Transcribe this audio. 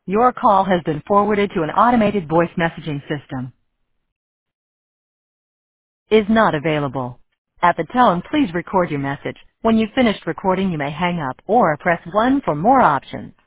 Your call has been forwarded to an automated voice messaging system. Is not available. At the tone, please record your message. When you've finished recording, you may hang up or press 1 for more options.